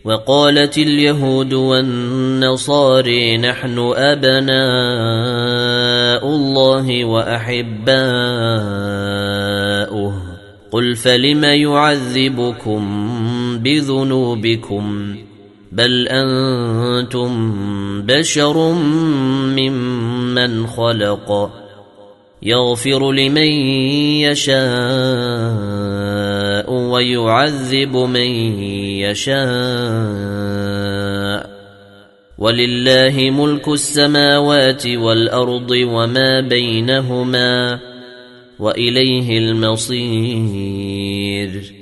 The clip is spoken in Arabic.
وقالت اليهود والنصارى نحن أبناء الله وأحباؤه قل فلم يعذبكم بذنوبكم بل أنتم بشر ممن خلق يغفر لمن يشاء ويعذب من يشاء ولله ملك السماوات والأرض وما بينهما وإليه المصير.